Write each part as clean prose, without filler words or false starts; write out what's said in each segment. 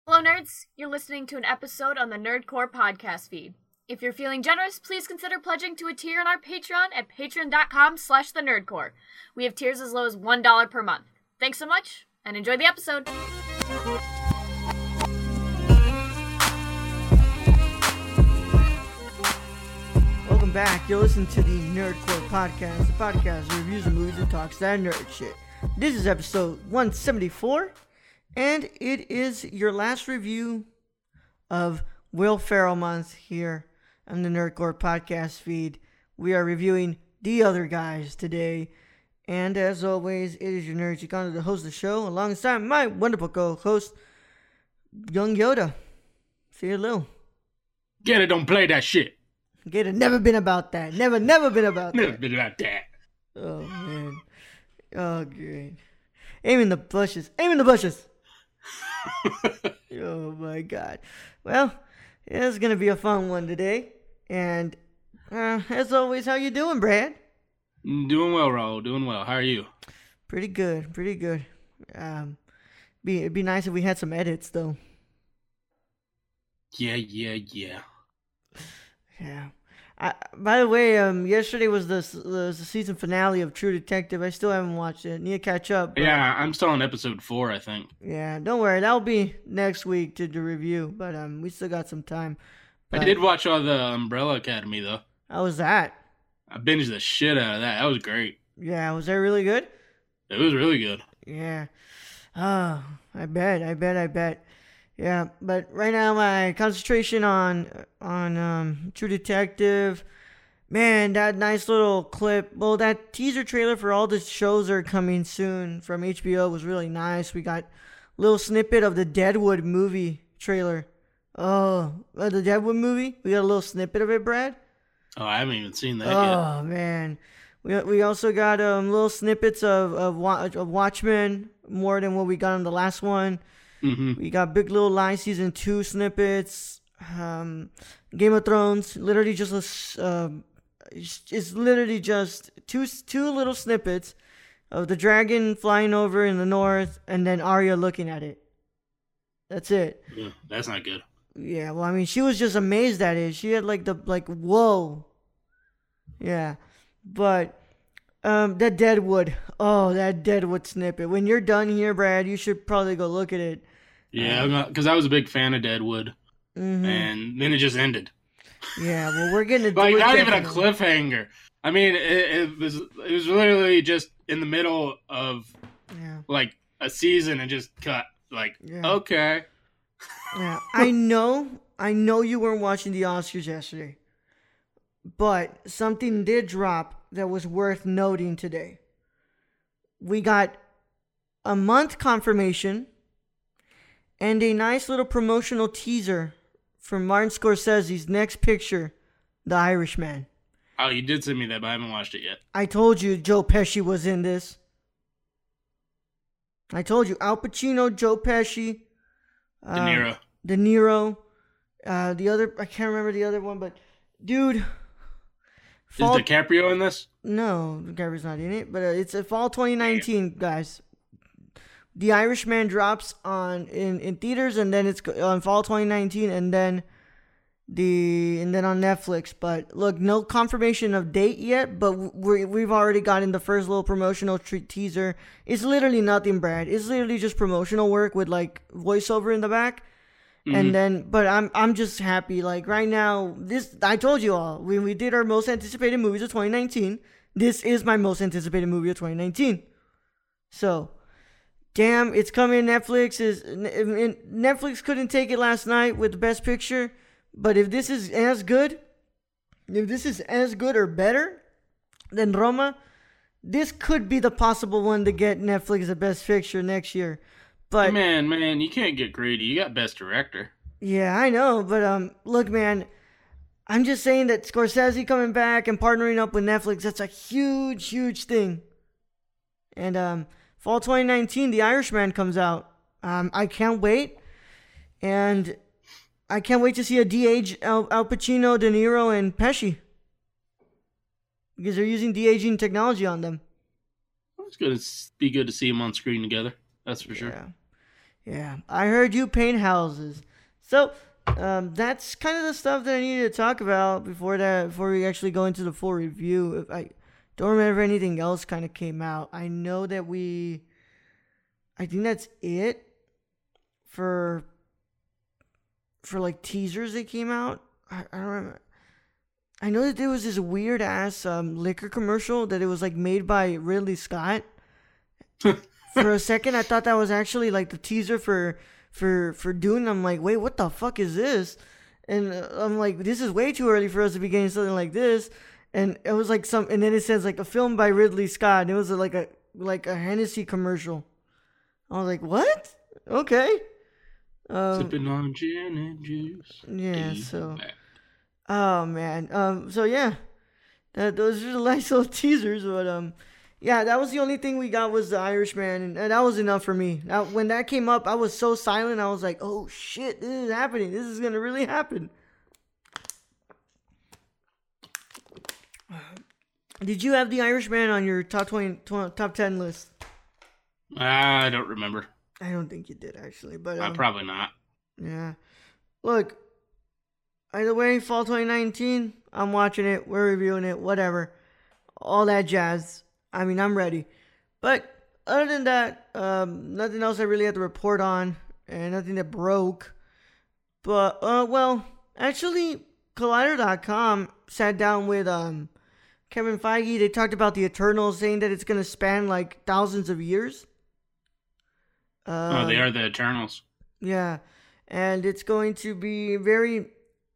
Hello, nerds! You're listening to an episode on the Nerdcore podcast feed. If you're feeling generous, please consider pledging to a tier on our Patreon at patreon.com/thenerdcore. We have tiers as low as $1 per month. Thanks so much, and enjoy the episode! Welcome back. You're listening to the Nerdcore podcast, the podcast that reviews the movies and talks that nerd shit. This is episode 174. And it is your last review of Will Ferrell month here on the Nerdcore podcast feed. We are reviewing The Other Guys today. And as always, it is your nerd Chicano to host the show alongside my wonderful co-host, Young Yoda. Say hello. Get it, don't play that shit. Get it, never been about that. Never been about that. Never been about that. Oh, man. Oh, great. Aiming the bushes. Oh my god. Well, it's gonna be a fun one today. And as always, how you doing, Brad? Doing well, Raul. Doing well. How are you? Pretty good. It'd be nice if we had some edits, though. Yeah. Yeah. By the way, yesterday was the season finale of True Detective. I still haven't watched it. Need to catch up. Yeah, I'm still on episode 4, I think. Yeah, don't worry. That'll be next week to review. But we still got some time. But I did watch all the Umbrella Academy, though. How was that? I binged the shit out of that. That was great. Yeah, was that really good? It was really good. Yeah. Oh, I bet. Yeah, but right now my concentration on True Detective. Man, that nice little clip. Well, that teaser trailer for all the shows that are coming soon from HBO was really nice. We got a little snippet of the Deadwood movie trailer. Oh, the Deadwood movie? We got a little snippet of it, Brad? Oh, I haven't even seen that yet. Oh, man. We also got little snippets of Watchmen, more than what we got on the last one. Mm-hmm. We got Big Little Lies season 2 snippets. Game of Thrones, literally just it's literally just two little snippets of the dragon flying over in the north, and then Arya looking at it. That's it. Yeah, that's not good. Yeah, well, I mean, she was just amazed at it. She had whoa. Yeah, but that Deadwood snippet. When you're done here, Brad, you should probably go look at it. Yeah, because I was a big fan of Deadwood, and then it just ended. Yeah, well, we're getting to like not even a cliffhanger. I mean, it was literally just in the middle of like a season and just cut. Like, okay. Yeah, I know you weren't watching the Oscars yesterday, but something did drop that was worth noting today. We got a month confirmation and a nice little promotional teaser from Martin Scorsese's next picture, The Irishman. Oh, you did send me that, but I haven't watched it yet. I told you Joe Pesci was in this. I told you Al Pacino, Joe Pesci, De Niro. The other, I can't remember the other one, but dude. Is DiCaprio in this? No, DiCaprio's not in it, but it's a fall 2019, guys. The Irishman drops in theaters, and then it's on fall 2019, and then on Netflix. But look, no confirmation of date yet, but we've already gotten the first little promotional teaser. It's literally nothing, Brad. It's literally just promotional work with like voiceover in the back. Mm-hmm. And then, but I'm just happy. Like right now, I told you all, when we did our most anticipated movies of 2019, this is my most anticipated movie of 2019. So, damn, it's coming. Netflix couldn't take it last night with the Best Picture, but if this is as good or better than Roma, this could be the possible one to get Netflix the Best Picture next year. But man, you can't get greedy. You got Best Director. Yeah, I know, but look, man, I'm just saying that Scorsese coming back and partnering up with Netflix, that's a huge thing. And fall 2019, The Irishman comes out. I can't wait, and I can't wait to see a de-age Al Pacino, De Niro, and Pesci, because they're using de-aging technology on them. It's going to be good to see them on screen together. That's for sure. Yeah, I heard you paint houses. So, that's kind of the stuff that I needed to talk about before we actually go into the full review. If I don't remember anything else kind of came out. I know that I think that's it for like teasers that came out. I don't remember. I know that there was this weird ass liquor commercial that it was like made by Ridley Scott. For a second, I thought that was actually like the teaser for Dune. I'm like, wait, what the fuck is this? And I'm like, this is way too early for us to be getting something like this. And it was like and then it says like a film by Ridley Scott. And it was like a Hennessy commercial. I was like, what? Okay. Sipping on gin and juice. Yeah. So. Oh man. So yeah, those are the nice little teasers. But yeah, that was the only thing we got was The Irishman, and that was enough for me. Now, when that came up, I was so silent. I was like, oh shit, this is happening. This is gonna really happen. Did you have The Irishman on your top 10 list? I don't remember. I don't think you did actually, but probably not. Yeah. Look. Either way, fall 2019, I'm watching it, we're reviewing it, whatever. All that jazz. I mean, I'm ready. But other than that, nothing else I really had to report on, and nothing that broke. But, well, actually, Collider.com sat down with Kevin Feige. They talked about the Eternals, saying that it's going to span like thousands of years. They are the Eternals. Yeah, and it's going to be very...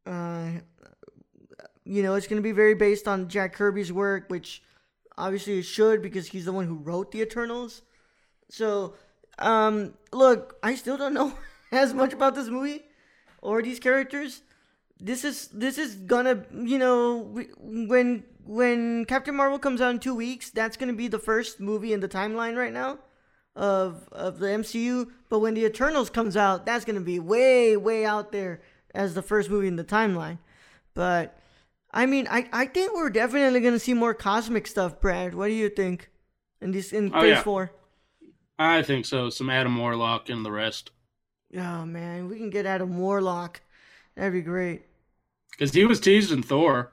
it's going to be very based on Jack Kirby's work, which obviously it should because he's the one who wrote the Eternals. So, look, I still don't know as much about this movie or these characters. This is gonna, when Captain Marvel comes out in 2 weeks, that's gonna be the first movie in the timeline right now of the MCU. But when the Eternals comes out, that's gonna be way, way out there as the first movie in the timeline. But I mean, I think we're definitely gonna see more cosmic stuff, Brad. What do you think in Phase 4? I think so. Some Adam Warlock and the rest. Oh man, we can get Adam Warlock. That'd be great. Because he was teased in Thor.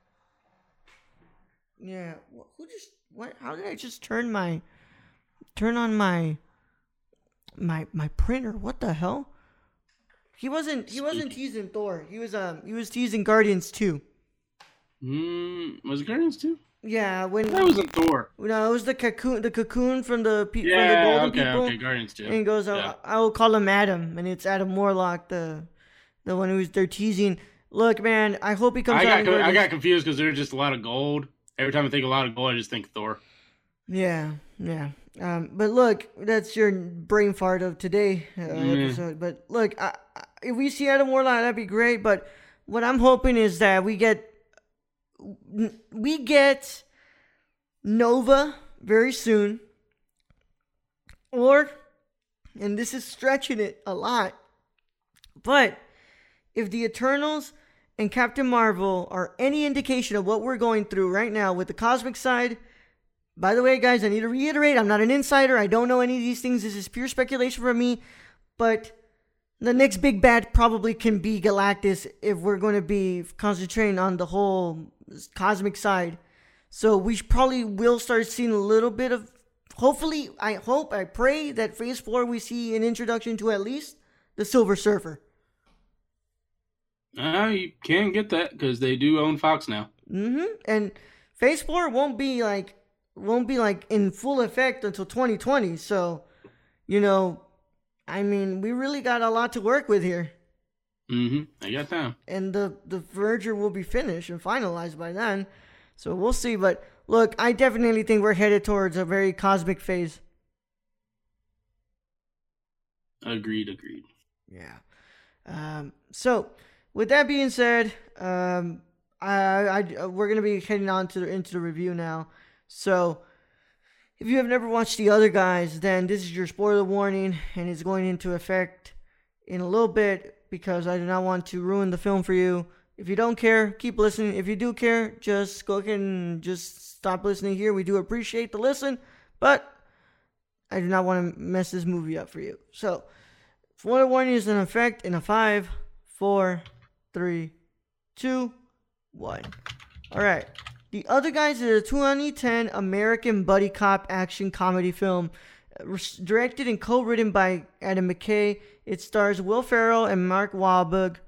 Yeah. What? How did I just turn on my printer? What the hell? He wasn't teased in Thor. He was teased in Guardians 2. Was it Guardians 2? Yeah, that wasn't Thor. No, it was the cocoon from the golden people. Okay, Guardians 2. And he goes, I will call him Adam, and it's Adam Warlock, the one they're teasing. Look, man, I hope he comes out. I got confused because there's just a lot of gold. Every time I think a lot of gold, I just think Thor. Yeah. But look, that's your brain fart of today episode. But look, if we see Adam Warlock, that'd be great. But what I'm hoping is that we get Nova very soon. And this is stretching it a lot, but if the Eternals and Captain Marvel are any indication of what we're going through right now with the cosmic side, by the way, guys, I need to reiterate, I'm not an insider. I don't know any of these things. This is pure speculation from me. But the next big bad probably can be Galactus if we're going to be concentrating on the whole cosmic side. So we probably will start seeing a little bit of, hopefully, I pray that Phase 4 we see an introduction to at least the Silver Surfer. You can't get that because they do own Fox now. And Phase 4 won't be like in full effect until 2020. So, I mean, we really got a lot to work with here. I got time. And the merger will be finished and finalized by then. So we'll see. But look, I definitely think we're headed towards a very cosmic phase. Agreed. Yeah. So with that being said, we're gonna be heading on into the review now. So if you have never watched the other guys, then this is your spoiler warning, and it's going into effect in a little bit because I do not want to ruin the film for you. If you don't care, keep listening. If you do care, just go ahead and just stop listening here. We do appreciate the listen, but I do not want to mess this movie up for you. So, Water warning is in effect in a 5, 4, 3, 2, 1. All right. The Other Guys is a 2010 American buddy cop action comedy film directed and co-written by Adam McKay. It stars Will Ferrell and Mark Wahlberg.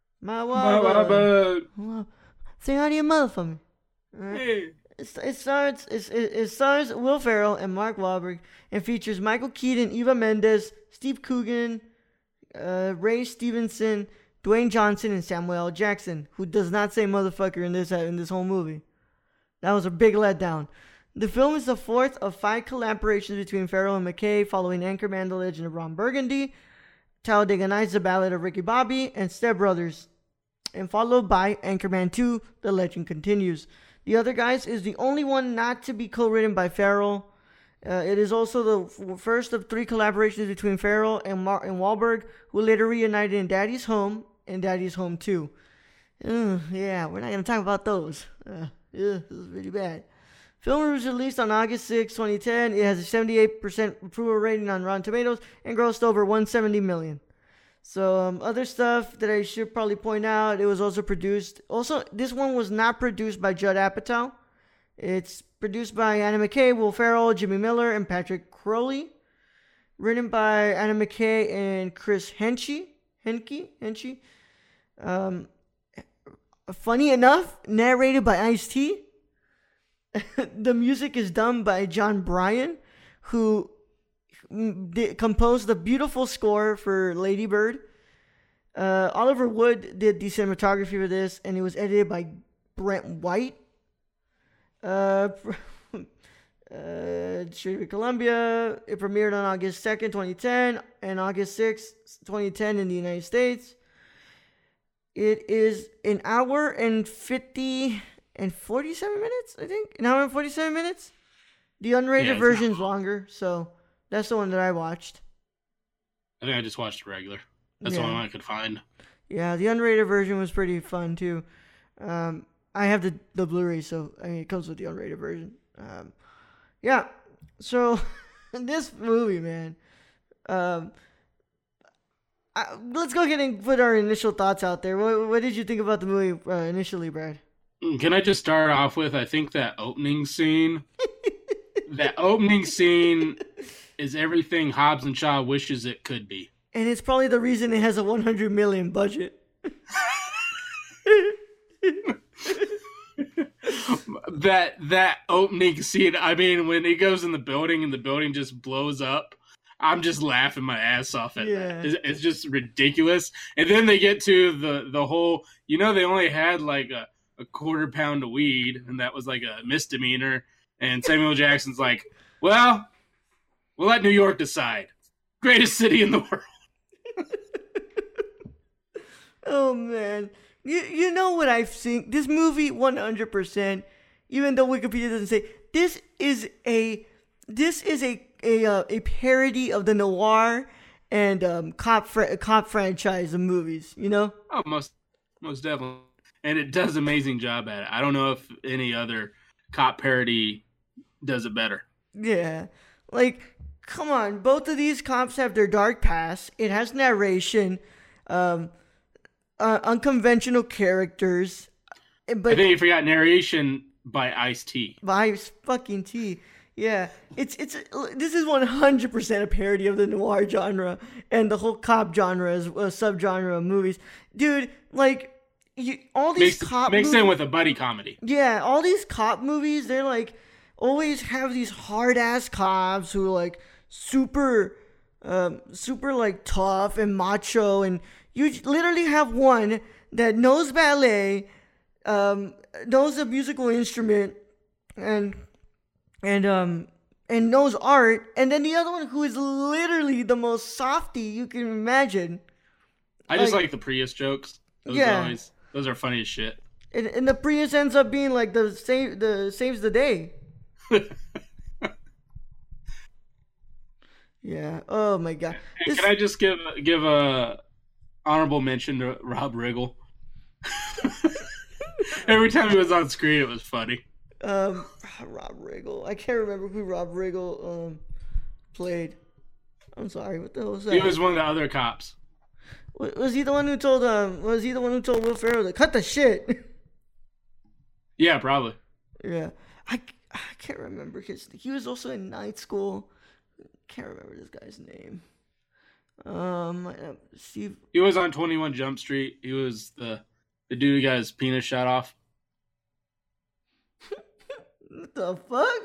Say hi to your mother for me. Right. Hey. It stars Will Ferrell and Mark Wahlberg and features Michael Keaton, Eva Mendes, Steve Coogan, Ray Stevenson, Dwayne Johnson, and Samuel L. Jackson, who does not say motherfucker in this whole movie. That was a big letdown. The film is the fourth of 5 collaborations between Ferrell and McKay, following Anchorman: The Legend of Ron Burgundy, Talladega Nights: The Ballad of Ricky Bobby, and Step Brothers, and followed by Anchorman 2: The Legend Continues. The Other Guys is the only one not to be co-written by Ferrell. It is also the first of 3 collaborations between Ferrell and Wahlberg, who later reunited in Daddy's Home and Daddy's Home 2. Yeah, we're not going to talk about those. This is really bad. Film was released on August 6, 2010. It has a 78% approval rating on Rotten Tomatoes and grossed over $170 million. So, other stuff that I should probably point out, it was also produced. Also, this one was not produced by Judd Apatow. It's produced by Adam McKay, Will Ferrell, Jimmy Miller, and Patrick Crowley. Written by Adam McKay and Chris Henke. Funny enough, narrated by Ice-T. The music is done by John Bryan, who composed the beautiful score for Lady Bird. Oliver Wood did the cinematography for this, and it was edited by Brent White. Distributed Columbia. It premiered on August 2nd, 2010, and August 6th, 2010 in the United States. It is an hour and 47 minutes, I think. An hour and 47 minutes. The unrated version's longer, so that's the one that I watched. I think I just watched the regular. That's the one I could find. Yeah, the unrated version was pretty fun, too. I have the Blu-ray, so I mean, it comes with the unrated version. Yeah, so this movie, man. Let's go ahead and put our initial thoughts out there. What did you think about the movie initially, Brad? Can I just start off with, I think that opening scene is everything Hobbs and Shaw wishes it could be. And it's probably the reason it has a $100 million budget. that opening scene, I mean, when he goes in the building and the building just blows up, I'm just laughing my ass off at that. It's just ridiculous. And then they get to the whole, they only had like a quarter pound of weed, and that was like a misdemeanor. And Samuel Jackson's like, well, we'll let New York decide. Greatest city in the world. Oh, man. You know what I've seen? This movie, 100%, even though Wikipedia doesn't say, this is a parody of the noir and cop franchise of movies, Oh, most definitely. And it does an amazing job at it. I don't know if any other cop parody does it better. Yeah. Like, come on. Both of these cops have their dark past. It has narration, unconventional characters. But I think you forgot narration by Ice-T. By fucking T. Yeah, this is 100% a parody of the noir genre and the whole cop genre as a subgenre of movies, dude. Like, all these cop mixed in with a buddy comedy. Yeah, all these cop movies, they're like always have these hard ass cops who are like super like tough and macho, and you literally have one that knows ballet, knows a musical instrument, and knows art, and then the other one who is literally the most softy you can imagine. I just like the Prius jokes. Those are funny as shit. And the Prius ends up being like the saves the day. Yeah. Oh my god. Can I just give a honorable mention to Rob Riggle? Every time he was on screen, it was funny. Rob Riggle. I can't remember who Rob Riggle played. I'm sorry. What the hell was that? He was one of the other cops. Was he the one who told Will Ferrell to cut the shit? Yeah, probably. Yeah. I can't remember he was also in Night School. Can't remember this guy's name. Steve. He was on 21 Jump Street. He was the dude who got his penis shot off. What the fuck?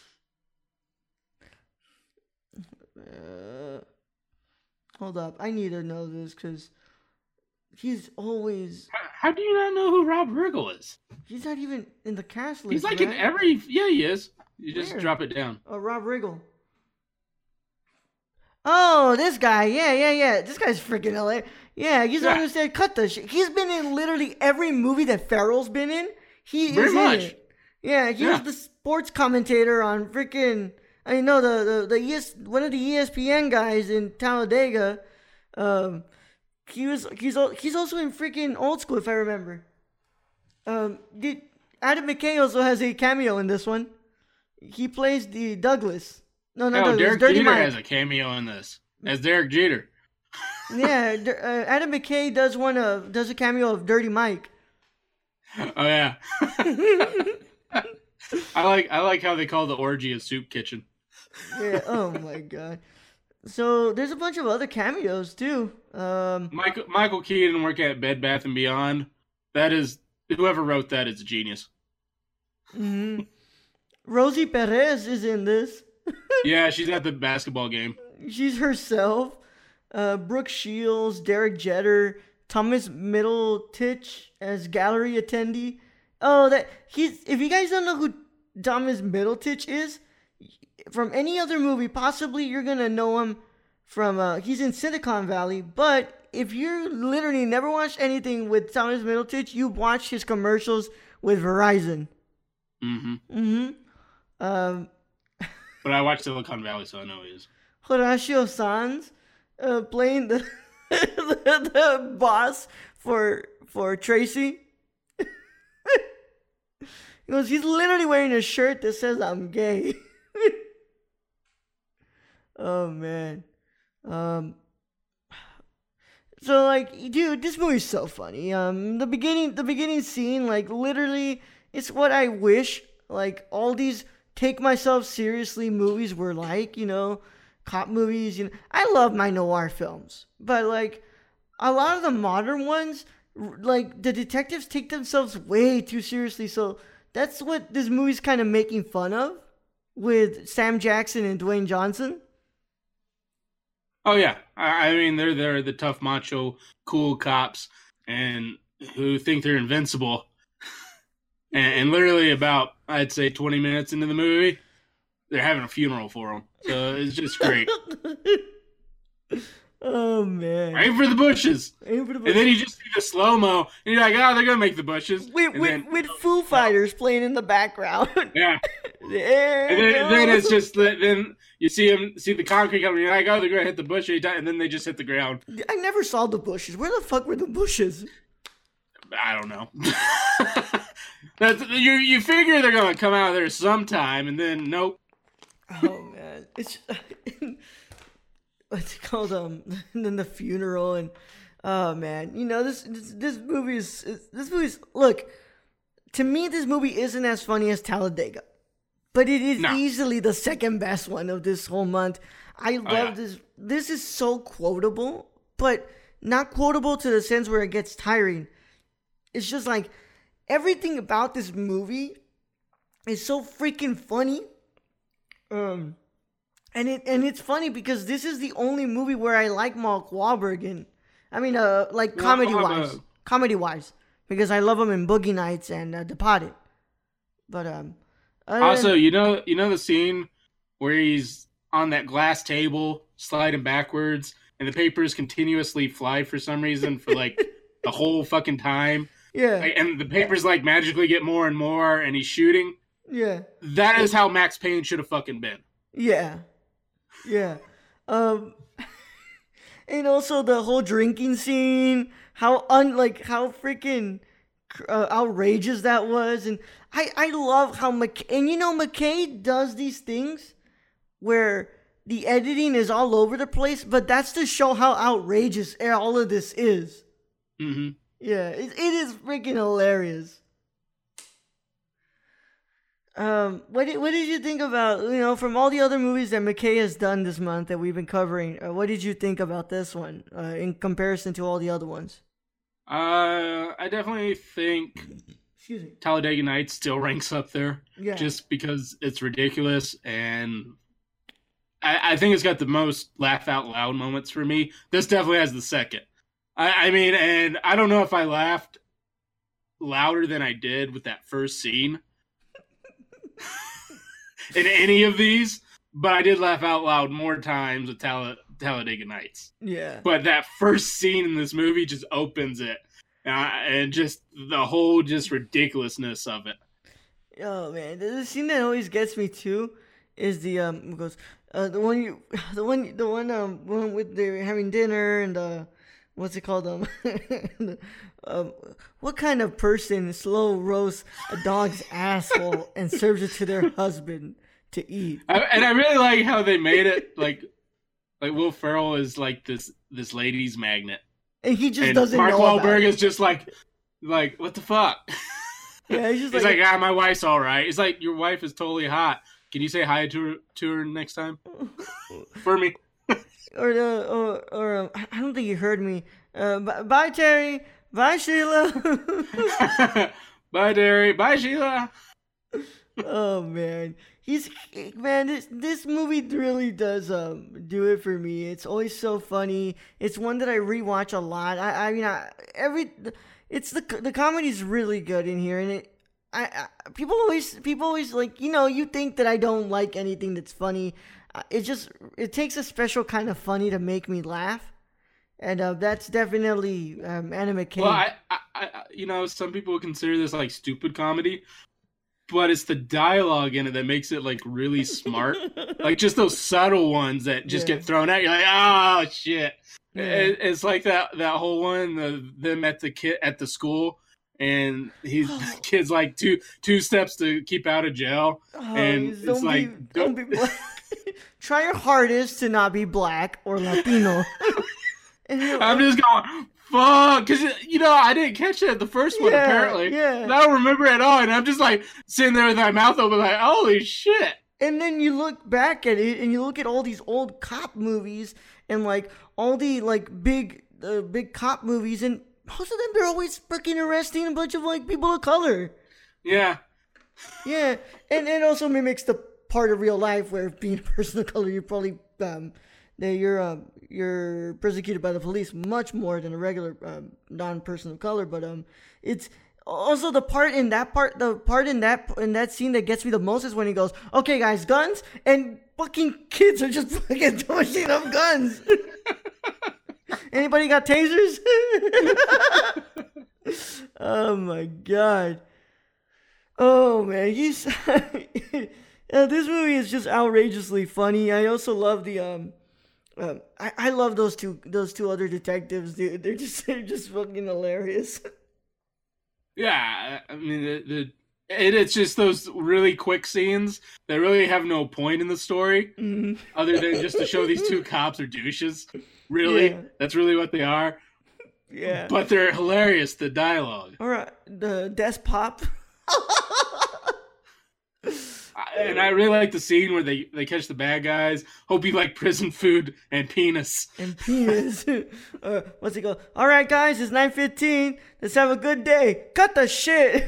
Hold up. I need to know this because he's always... How do you not know who Rob Riggle is? He's not even in the cast list. He's like in every... Yeah, he is. You just Where? drop it down. Oh, Rob Riggle. Oh, this guy. Yeah. This guy's freaking LA. Yeah, he's the one who said cut the shit. He's been in literally every movie that Ferrell's been in. He Very is much. in it. Yeah, he was the sports commentator on freaking... I know one of the ESPN guys in Talladega. He's also in freaking Old School, if I remember. Adam McKay also has a cameo in this one. He plays the Douglas. No, not Douglas. Derek Dirty Jeter Mike. has a cameo in this as Derek Jeter. Yeah, Adam McKay does a cameo of Dirty Mike. Oh yeah. I like how they call the orgy a soup kitchen. Yeah. Oh my god. So there's a bunch of other cameos too. Michael Keaton work at Bed Bath & Beyond. That is, whoever wrote that is a genius. Mm-hmm. Rosie Perez is in this. Yeah, she's at the basketball game. She's herself. Brooke Shields, Derek Jeter, Thomas Middletich as gallery attendee. Oh, if you guys don't know who Thomas Middletich is, from any other movie, possibly you're gonna know him from he's in Silicon Valley, but if you literally never watched anything with Thomas Middletich, you watched his commercials with Verizon. But I watched Silicon Valley, so I know he is. Horatio Sanz playing the the boss for Tracy. He's literally wearing a shirt that says "I'm gay." Oh man. So like, dude, this movie's so funny. The beginning scene, like literally, it's what I wish like all these take myself seriously movies were like. Cop movies. I love my noir films, but like a lot of the modern ones, like the detectives take themselves way too seriously. So that's what this movie's kind of making fun of with Sam Jackson and Dwayne Johnson. Oh yeah, I mean they're the tough, macho, cool cops, and who think they're invincible. and literally about, I'd say, 20 minutes into the movie, they're having a funeral for them. So it's just great. Oh man! Aim for the bushes. And then you just see the slow mo, and you're like, oh, they're gonna make the bushes. With Foo Fighters playing in the background. Yeah. And then it's just then you see the concrete coming. You're like, oh, they're gonna hit the bush, and then they just hit the ground. I never saw the bushes. Where the fuck were the bushes? I don't know. You figure they're gonna come out of there sometime, and then nope. Oh man, it's what's it called? And then the funeral, and oh man, this movie's look. To me, this movie isn't as funny as Talladega, but it is easily the second best one of this whole month. I love this. This is so quotable, but not quotable to the sense where it gets tiring. It's just like everything about this movie is so freaking funny. And it's funny because this is the only movie where I like Mark Wahlberg in. I mean, like comedy wise, because I love him in Boogie Nights and Departed. But also, you know the scene where he's on that glass table sliding backwards, and the papers continuously fly for some reason for like the whole fucking time. Yeah. And the papers like magically get more and more, and he's shooting. Yeah. That is how Max Payne should have fucking been. Yeah. Yeah. And also the whole drinking scene, how freaking outrageous that was. And I love how McKay does these things where the editing is all over the place, but that's to show how outrageous all of this is. Mm-hmm. Yeah, it is freaking hilarious. What did you think about, from all the other movies that McKay has done this month that we've been covering? What did you think about this one in comparison to all the other ones? I definitely think Excuse me. Talladega Nights still ranks up there, just because it's ridiculous, and I think it's got the most laugh out loud moments for me. This definitely has the second. I mean, and I don't know if I laughed louder than I did with that first scene in any of these, but I did laugh out loud more times with Talladega Nights. Yeah. But that first scene in this movie just opens it, and just the whole just ridiculousness of it. Oh man, the scene that always gets me too is the one with they're having dinner and what's it called? What kind of person slow roasts a dog's asshole and serves it to their husband to eat? And I really like how they made it like Will Ferrell is like this ladies' magnet, and he just doesn't Mark know. Mark Wahlberg is just like what the fuck? Yeah, he's like my wife's all right. It's like, your wife is totally hot. Can you say hi to her next time for me? Or I don't think you heard me. Bye, Terry. Bye, Sheila. Bye, Terry. Bye, Sheila. Oh man, this movie really does do it for me. It's always so funny. It's one that I rewatch a lot. The comedy's really good in here, and people always like, you think that I don't like anything that's funny. It takes a special kind of funny to make me laugh, and that's definitely Anna McKay. Well, some people would consider this like stupid comedy, but it's the dialogue in it that makes it like really smart. Like just those subtle ones that just get thrown at you, like, oh shit. Yeah. It's like that whole one, them at the school, and kid's like two steps to keep out of jail, and it's like, don't be black. Try your hardest to not be black or Latino. I'm just going, fuck, because I didn't catch that the first one apparently. Yeah. I don't remember it at all, and I'm just like sitting there with my mouth open, like, holy shit. And then you look back at it, and you look at all these old cop movies, and like all the like big cop movies, and most of them, they're always freaking arresting a bunch of like people of color. Yeah. Yeah, and it also mimics the part of real life where being a person of color, you're probably you're persecuted by the police much more than a regular non-person of color. But it's also the part in that scene that gets me the most is when he goes, "Okay, guys, guns," and fucking kids are just fucking pushing up guns. Anybody got tasers? Oh my god. Oh man, this movie is just outrageously funny. I also love the I love those two other detectives, dude. They're just fucking hilarious. Yeah, I mean it's just those really quick scenes that really have no point in the story, other than just to show these two cops are douches. Really, that's really what they are. Yeah, but they're hilarious. The dialogue. All right, the desk pop. And I really like the scene where they catch the bad guys. Hope you like prison food and penis. And penis. What's it called? All right, guys, it's 9:15. Let's have a good day. Cut the shit.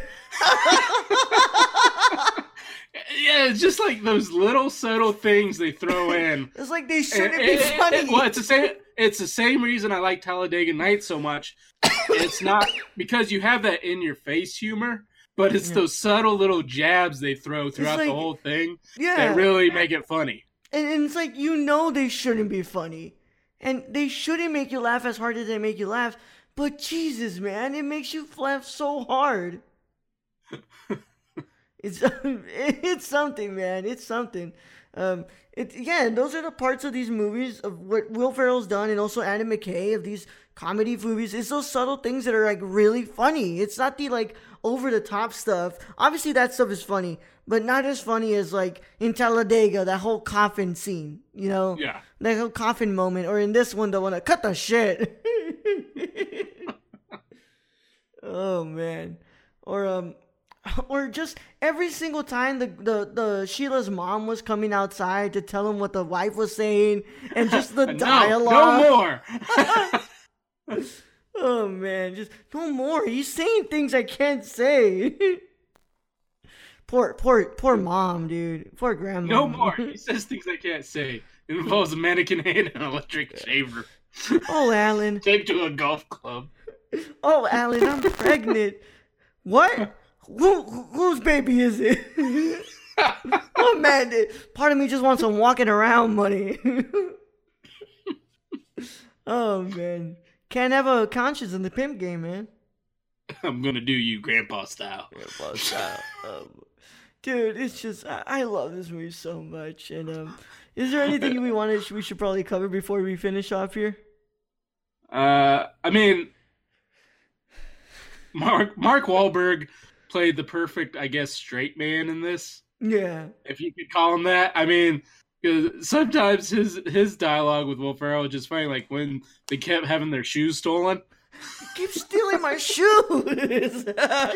Yeah, it's just like those little subtle things they throw in. It's like they shouldn't be funny. Well, it's the same reason I like Talladega Nights so much. It's not because you have that in your face humor, but it's those subtle little jabs they throw throughout the whole thing that really make it funny. And it's like, they shouldn't be funny. And they shouldn't make you laugh as hard as they make you laugh. But Jesus, man, it makes you laugh so hard. It's something, man. It's something. Those are the parts of these movies of what Will Ferrell's done, and also Adam McKay of these comedy movies. It's those subtle things that are like really funny. It's not the like over the top stuff. Obviously, that stuff is funny, but not as funny as like in Talladega, that whole coffin scene. You know, Yeah. that whole coffin moment, or in this one, the one that cut the shit. Oh man, or just every single time the Sheila's mom was coming outside to tell him what the wife was saying, and just the dialogue. No more. Oh man, just no more. He's saying things I can't say. Poor mom, dude. Poor grandma. No more. He says things I can't say. It involves a mannequin hand and an electric shaver. Oh, Alan. Take to a golf club. Oh, Alan, I'm pregnant. What? Whose baby is it? Oh man, part of me just wants some walking around money. Oh man, can't have a conscience in the pimp game, man. I'm gonna do you grandpa style. Grandpa style. Dude, it's just I love this movie so much. And is there anything we should probably cover before we finish off here? I mean, Mark Wahlberg played the perfect, I guess, straight man in this. Yeah. If you could call him that. I mean, 'cause sometimes his dialogue with Will Ferrell is just funny, like when they kept having their shoes stolen. Keep stealing my shoes.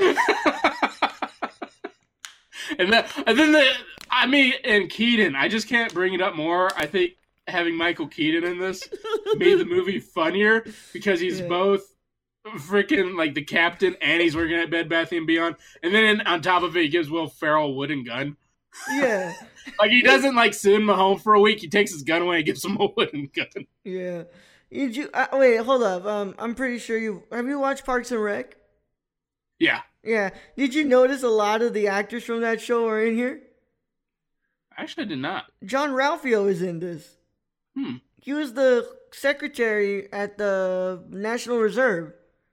and Keaton, I just can't bring it up more. I think having Michael Keaton in this made the movie funnier because he's both freaking like the captain and he's working at Bed Bath & Beyond, and then on top of it he gives Will Ferrell a wooden gun. Yeah. Like he doesn't like send him home for a week. He takes his gun away and gives him a wooden gun. Yeah. Did you wait, hold up. I'm pretty sure have you watched Parks and Rec? Yeah. Yeah. Did you notice a lot of the actors from that show are in here? Actually, I did not. John Ralphio is in this. He was the secretary at the National Reserve.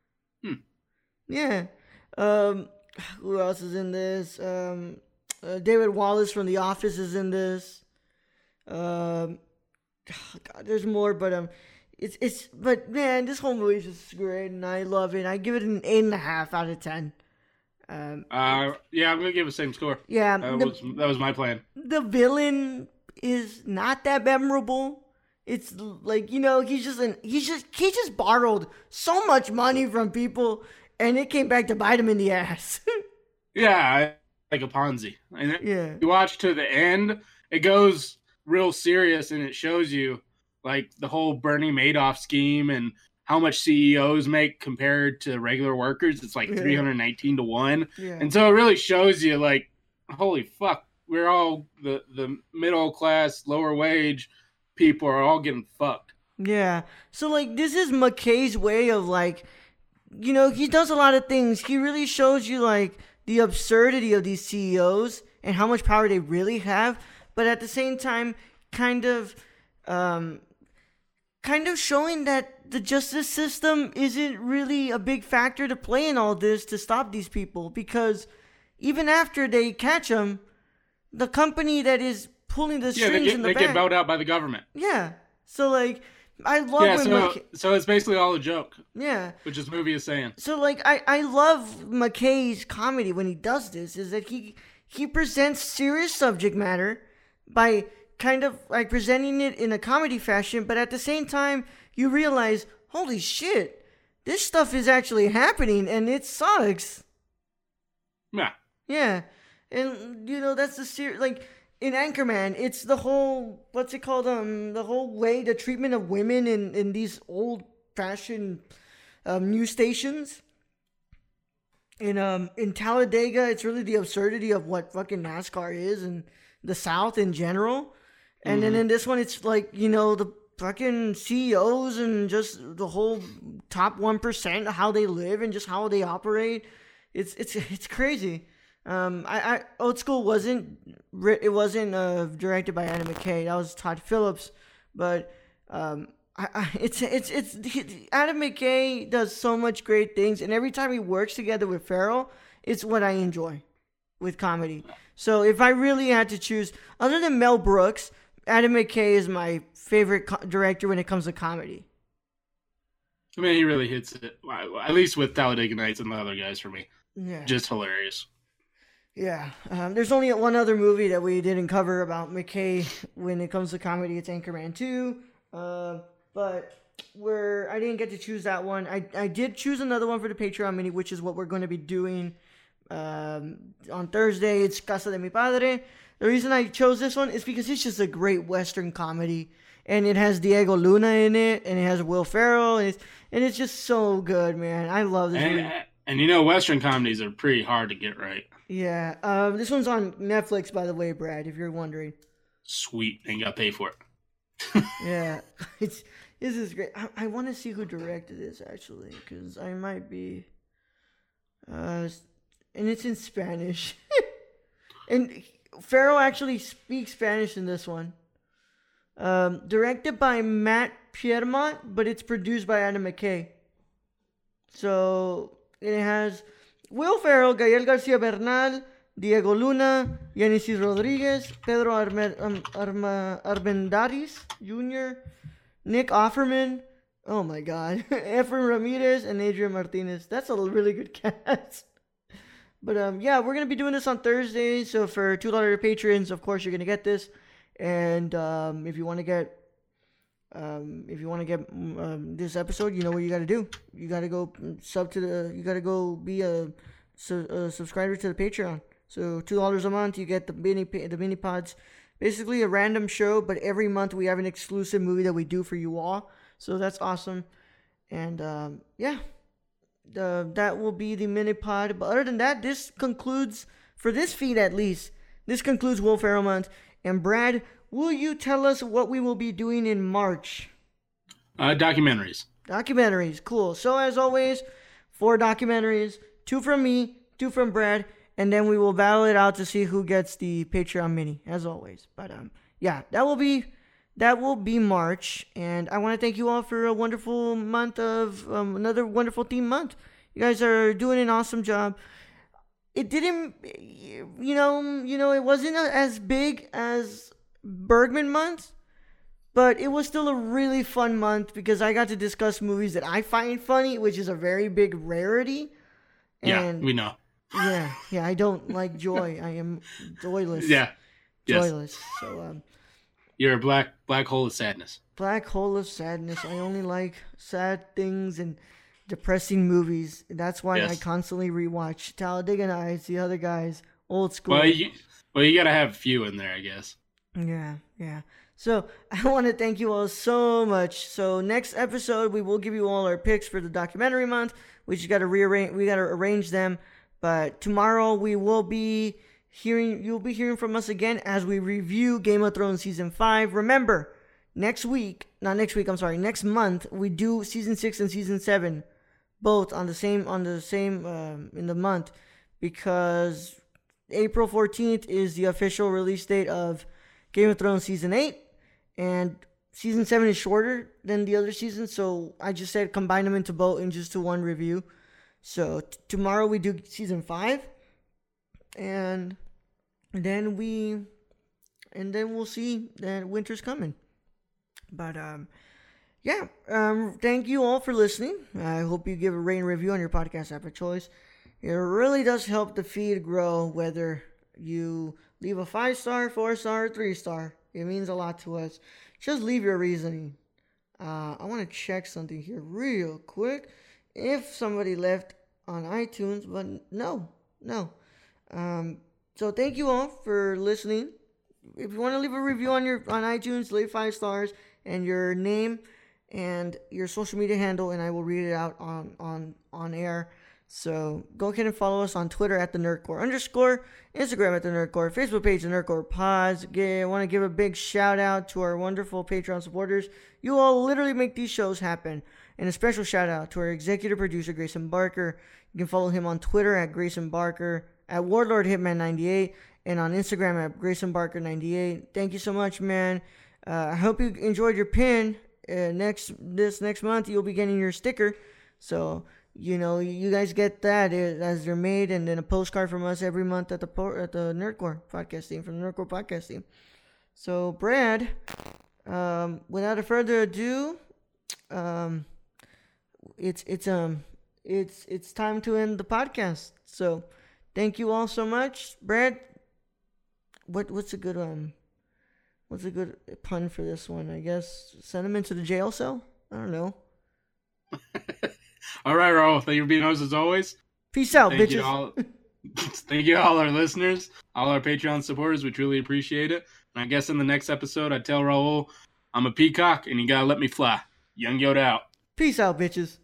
Yeah. Who else is in this? David Wallace from The Office is in this. God, there's more, but but man, this whole movie is just great, and I love it. I give it an 8.5 out of 10. Yeah, I'm gonna give it the same score. Yeah, that was my plan. The villain is not that memorable. It's like, you know, he just borrowed so much money from people, and it came back to bite him in the ass. Yeah, like a Ponzi. And yeah, you watch to the end, it goes real serious, and it shows you like the whole Bernie Madoff scheme and how much CEOs make compared to regular workers. It's like 319 to 1. Yeah. And so it really shows you like, holy fuck, we're all the middle class, lower wage people are all getting fucked. Yeah. So like this is McKay's way of like, you know, he does a lot of things. He really shows you like the absurdity of these CEOs and how much power they really have, but at the same time kind of showing that the justice system isn't really a big factor to play in all this to stop these people, because even after they catch them, the company that is pulling the strings in the back, they get bailed out by the government. Yeah. So like, I love so it's basically all a joke. Yeah. Which this movie is saying. So like, I love McKay's comedy when he does this, is that he presents serious subject matter by kind of like presenting it in a comedy fashion, but at the same time you realize, holy shit, this stuff is actually happening and it sucks. Yeah. Yeah. And you know, that's the like in Anchorman, it's the whole, what's it called, the whole way, the treatment of women in these old fashioned news stations. In Talladega, it's really the absurdity of what fucking NASCAR is and the South in general. And then in this one, it's like, you know, the fucking CEOs and just the whole top 1%, how they live and just how they operate. It's crazy. Old School wasn't directed by Adam McKay. That was Todd Phillips. But Adam McKay does so much great things, and every time he works together with Ferrell, it's what I enjoy. with comedy. So if I really had to choose, other than Mel Brooks, Adam McKay is my favorite director when it comes to comedy. I mean, he really hits it. At least with Talladega Nights and the other guys for me. Yeah. Just hilarious. Yeah. There's only one other movie that we didn't cover about McKay when it comes to comedy. It's Anchorman 2. But I didn't get to choose that one. I did choose another one for the Patreon mini, which is what we're going to be doing on Thursday. It's Casa de mi Padre. The reason I chose this one is because it's just a great Western comedy. And it has Diego Luna in it, and it has Will Ferrell, and it's just so good, man. I love this movie. And you know, Western comedies are pretty hard to get right. Yeah. This one's on Netflix, by the way, Brad, if you're wondering. Sweet. Ain't got to pay for it. Yeah. This is great. I want to see who directed this, actually, because I might be... and it's in Spanish. And Ferrell actually speaks Spanish in this one. Directed by Matt Piermont, but it's produced by Adam McKay. So it has Will Ferrell, Gael Garcia Bernal, Diego Luna, Yanis Rodriguez, Pedro Armendáriz Jr., Nick Offerman, oh my god, Efren Ramirez, and Adrian Martinez. That's a really good cast. But yeah, we're gonna be doing this on Thursday. So for $2 patrons, of course, you're gonna get this. And if you want to get this episode, you know what you got to do. You got to go you got to go be a subscriber to the Patreon. So $2 a month, you get the mini pods, basically a random show. But every month we have an exclusive movie that we do for you all. So that's awesome. And yeah, that will be the mini pod. But other than that, this concludes for this feed at least. This concludes Will Ferrell month. And Brad, will you tell us what we will be doing in March? Documentaries. Documentaries, cool. So as always, 4 documentaries, 2 from me, 2 from Brad, and then we will battle it out to see who gets the Patreon mini, as always. But yeah, that will be March, and I want to thank you all for a wonderful month of another wonderful theme month. You guys are doing an awesome job. It didn't, you know, it wasn't as big as Bergman month, but it was still a really fun month because I got to discuss movies that I find funny, which is a very big rarity. And yeah, we know. Yeah, I don't like joy. I am joyless. Yeah. Joyless. Yes. So, you're a black hole of sadness. Black hole of sadness. I only like sad things and depressing movies. That's why I constantly rewatch Talladega Nights, the other guys, old school. Well, you gotta have a few in there, I guess. Yeah. So I want to thank you all so much. So next episode, we will give you all our picks for the documentary month. We just gotta arrange them. But tomorrow you'll be hearing from us again as we review Game of Thrones season 5. Remember, next month we do season 6 and season 7. Both on the same in the month, because April 14th is the official release date of Game of Thrones season 8, and season 7 is shorter than the other seasons, so I just said combine them into one review. So tomorrow we do season 5, and then we'll see that winter's coming. But yeah, thank you all for listening. I hope you give a rate and review on your podcast app of choice. It really does help the feed grow, whether you leave a 5-star, 4-star, or 3-star. It means a lot to us. Just leave your reasoning. I want to check something here real quick. If somebody left on iTunes, but no. So thank you all for listening. If you want to leave a review on iTunes, leave 5 stars and your name and your social media handle, and I will read it out on air. So go ahead and follow us on Twitter at the Nerdcore _, Instagram at the Nerdcore, Facebook page the Nerdcore Pods. I want to give a big shout out to our wonderful Patreon supporters. You all literally make these shows happen. And a special shout out to our executive producer Grayson Barker. You can follow him on Twitter at Grayson Barker, at Warlord Hitman 98, and on Instagram at Grayson Barker 98. Thank you so much, man. I hope you enjoyed your pin. This next month you'll be getting your sticker. So you guys get that as they're made, and then a postcard from us every month at the Nerdcore podcast team, from the Nerdcore podcast team. So, Brad, without a further ado, it's time to end the podcast. So, thank you all so much, Brad. What's a good pun for this one? I guess send him into the jail cell. I don't know. All right, Raul. Thank you for being host as always. Peace out, bitches. Thank you all our listeners, all our Patreon supporters. We truly appreciate it. And I guess in the next episode, I tell Raul I'm a peacock and you gotta let me fly. Young Yoda out. Peace out, bitches.